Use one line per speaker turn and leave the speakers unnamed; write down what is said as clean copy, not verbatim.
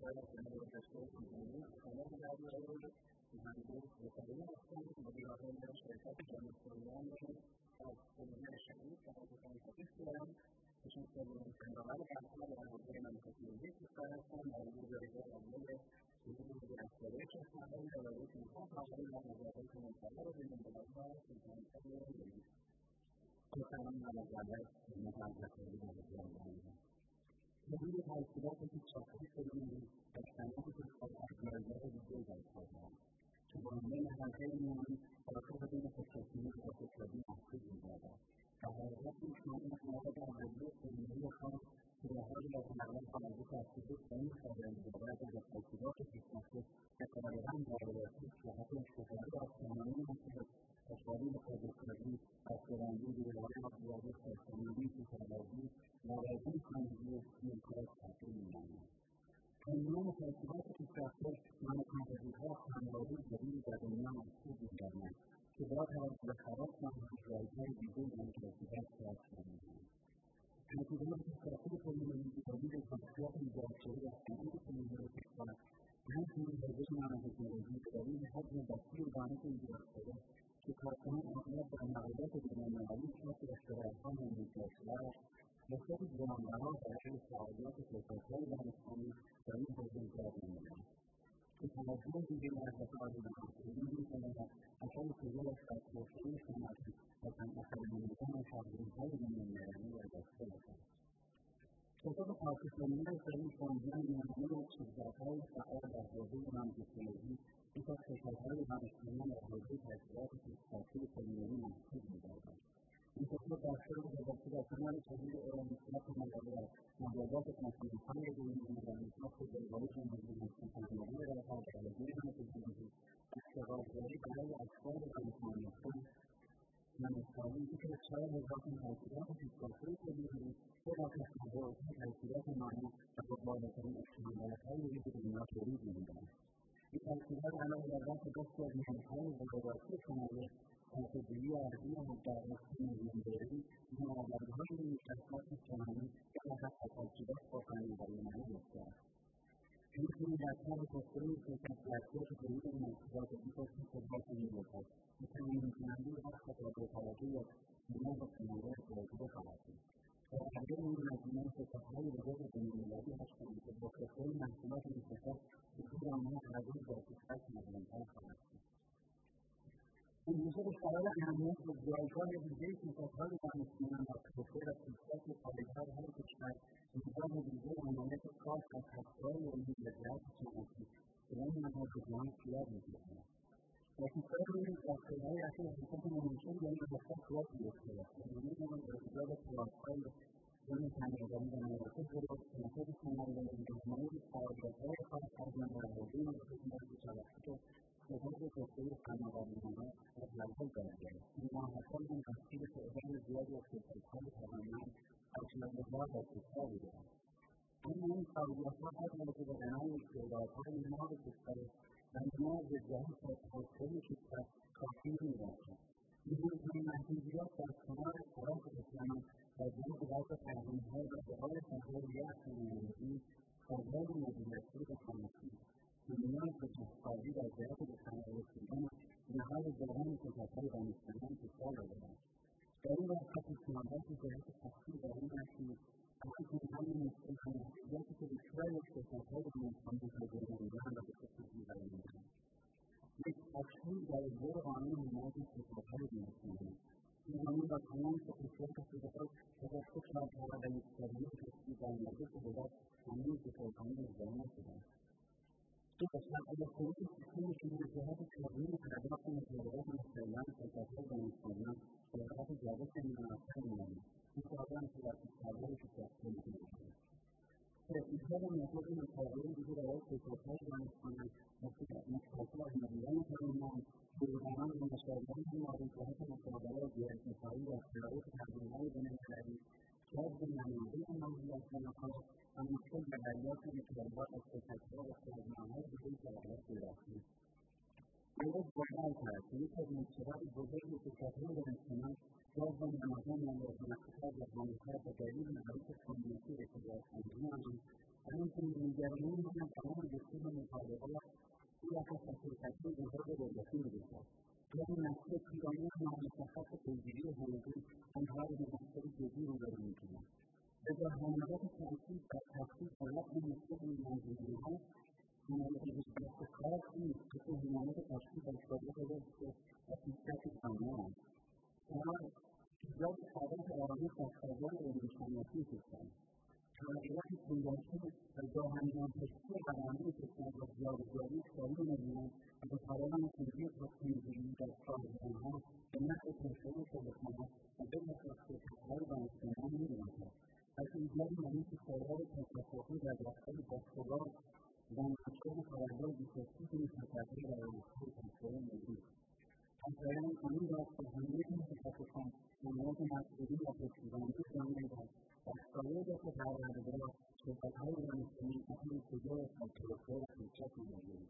بیشتر از جمعه رشته کنونی کانال دریایی مهندس رسانه‌ای هستند. مدیرعامل شرکت جان‌سوریان از حوزه شهید و حوزه تحقیق دارم. ایشون سومین فناور برتر در حوزه نانوتکنولوژی کشور هستند و امروز رئیس عامل حوزه دستیابی کشورهای اداره تیم‌ها فعالیت در نظارت منطقه بین‌الملل‌ها اینترنشنال لیگ. سلام مجدد متاسفانه حدود تحصیلات اقتصادی کنونی در صنعت اخلاقیات دیگر در کردن که به عنوان حلقه میانی توافق بین خودکفایی و اقتصادی محسوب می‌گردد. در حقیقت این صنعت مواد اولیه کنونی خام که در حال نقل خارجی تأسیس این خبر می‌دارد و در تحصیلات پیشرفته که غالباً وارداتی صحت استفاده از صنایع مختلف اشغالی خودروسازی، بسته‌بندی، بیروهای آبیاری، ساختمانی، کشاورزی و رازی خانگی نیمکات تبدیل می‌نماید. تأمین تحصیلات پیشرفته نانوتکنولوژی‌ها خانواده‌ای جدیدی در دنیا محسوب می‌گردند که با توجه به خواص آنها جایگاه ویژه‌ای در جاذبه‌اش کسب می‌کنند. تحصیلات پیشرفته تکنولوژی تولید ظرفیت ایجادشده در صنعت کنونی کشور همچنین حوزه نانوتکنولوژی به دلیل حجم وسیع دانش ایجادشده که کارکنان اغلب در مقالات بین‌المللی کسب اشتراک‌ها ممکن‌شده‌اش نسبت گرانبها برای فعالیت شرکت‌های دانشگاهی در این حوزه ایجاد نموده‌اند که توجه ویژه‌ای از به‌کار آنها می‌تواند اثر پذیرش بر توسعه صنعتی و صنعت‌آفرینیدن تحریم‌های بین‌المللی را داشته باشد. شرکت پارک‌فرمای سری فنجان میانه شرکت‌های فعال در حوزه نانوتکنولوژی یک از شرکت‌های دانشجویان در حوزه تحصیلات پیشرفته کنونی محسوب می‌گردد. این شرکت دستور گذاشته در کنار تولید ارائه‌نسبت مالیات، مالیات کنفرانس‌های بین‌المللی، کسب جایگاه جمهوری اسلامی را در حوزه نانوتکنولوژی، اشتغالگری برای افراد دانش‌آموزان دانشگاهی که 4000 تن تحصیلات پیشرفته کنونی و تحصیلات مانی و با بالاترین استانداردهای ریز دنیا تولید می‌نماید. این تحصیلات علاوه بر رفع بخشی از نیازهای وارداتی صنایع، کاسه‌جویی ارزی مدرس میانبری، نوآوری‌های نیمه‌شخصیت جهانی و حتی تحصیلات با فناوری‌مانی داشته همچنین در کار توسعه شرکت ظرفیت تولید محصولات بی‌کسب خدمات می‌باشد که تأمین‌کننده بخش قابل‌توجهی از نیاز صنایع جایگزین خواهد بود. شرکت‌های این مجموعه شرکت‌های بزرگ بین‌المللی هستند که با توسعه محصولات مشخص حضور آنها هرگز در کشور ناگزیرتر خواهد بود. امروزه به خاطر اهمیت و جایگاه ویژه‌ی شرکت‌های دانشجویان در توسعه و پیشرفت پایدار هر کشور نگاه ویژه عنایت خاص و تحصیل‌های علمی و جهت صنعتی برای آنها به جهان سیاه می‌گردد. در کشورهای در سال‌های اخیر حرکت منشور در این راستا صورت گرفته است و می‌بینیم با ایجاد کلاس‌های علم صنایع‌داری و مراکز صنعت صنایع‌داری به مورد فعالیت‌های خاص از آن در حوزه نانوتکنولوژی توسط شرکت توسعه فناوری‌نما در جلسه قرار گرفت. این ماه‌ها این تشکیل تعداد زیادی از شرکت‌های توانمند از شرکت‌ها در کشور بوده‌اند. اما این فعالیت‌ها با توجه به غنای استعدادهای ناب کشور و نیاز به جهت توسعه کشور کافی نمی‌باشد. این محدودیت در کنار خلاف اسلامی و جهت وضع تحریم‌ها و دعای تحریریت تکنولوژی سازهای مدیریتی و صنعتی که نیاز به جهت‌سازی در جهت به صنایع رسیدن نهاد جوان شرکت‌های دانشجویان کشور را دارد. در این واسطه پیشنهادات جهت تخفیف در این مسیر همچنین حل مشکل محدودیتی که بسیاری از شرکت‌های دانشجویان تجربه نموده‌اند و به خصوص می‌برند. یک تصمیم در اجرای قانون حمایت شرکت‌های دانشجویان این قانون با تمام خصوصیات شرکت‌ها توسط کارها و یک سریع تشکیل در مورد دولت هنوز به توسعه اجرا نشده است. این قسمت از خروج سیستم که به جهت تضمین پرداخت مجازات مستقیما شرکت‌های دانشجویان به بابت جابجایی مناسب می‌نماید. این سازمان صورت‌حساب‌های پیشرفته می‌کنند. ایجاد مطلب مطالعه دیگر برای شرکت‌های دانشجویان مستقل از مدیران توانمند، جایگزینان و مشاوران مالی جهت مشاوره و گرفت‌نگاری در شرایط تحریم‌های بین‌المللی، جذب منابع مالی از دانشگاه و مشکل به دریافت مطالبات از شرکت‌ها و سازمان‌های دیگر فعالیت پیداکرد. باید دقت کرد که یکی از مشکلات بزرگ شرکت‌های دانشجویان جذب منابع مالی از دانشگاه و جهانی‌ها به دلیل معایب سنتی اعتبارپذیری آنان همینطور نگرانی هم تمام دستور مطالبات یا حتی شرکتی وجود دولتی می‌رسد. یعنی مسئله پیرامون نامشخص پیگیری حقوقی آنها را به مسئله جدی روبرو می‌کند. لذا حملات تأکید بر تخصیص و وضع مشکل این منظومه‌ها دست کار نیست که حملات تشکیل در شاید رشد و پیشرفت جامعه است. آنها ایجاد ثبات آرامش در فضای علمی صنعتی کشور، تغییرات پیوسته و جاهنجان‌پذیری روانی کشور را جابجایی سریع می‌بینند و به توان تجدید تصمیم‌گیری در سازمان‌ها به نفع توسعه ثروتمند و به‌اخص شرکت‌های دانش‌بنیان می‌باشد. از ایجاد محیط فعال تصرفی در رفتار باشگاه و نشر خبرهای بی‌ترتیب متفقی در رابطه‌های توسعه ملی. از بیان امید است که همه متخصصان حملات مسئولی و پشتیبانی جامعه و شرایط پروردگار شرکت‌های دانشجویی اهل شجاع و توسعه و پیشرفت ملی